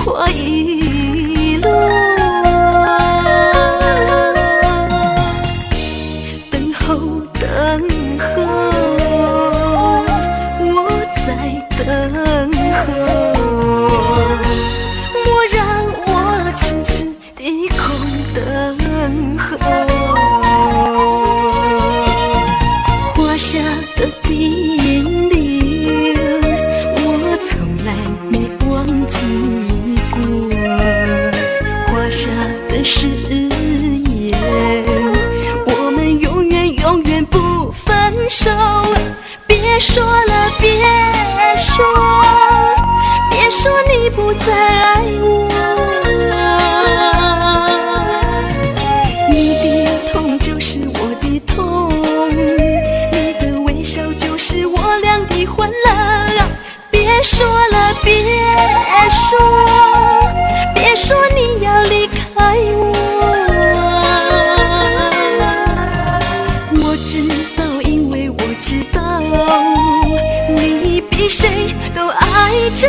过一路。等候，等候，我在等候。莫让我痴痴地空等候。画下的叮咛，我从来没忘记过。画下的誓言，我们永远永远不分手。别说了，别说，别说你不再爱我。你的痛就是我的痛，你的微笑就是我俩的欢乐。别说了，别说，别说你要离开我。我知道，因为我知道，你比谁都爱着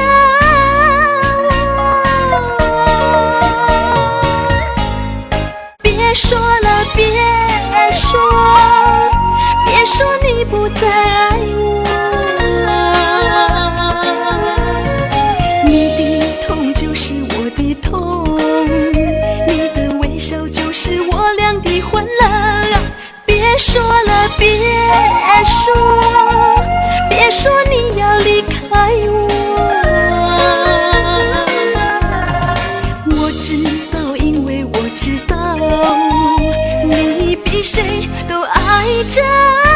我。别说了，别说，别说你不再爱我。你的痛就是我的痛，你的微笑就是我俩的欢乐。别说了，别说，别说你要离开我。我知道，因为我知道，你比谁都爱着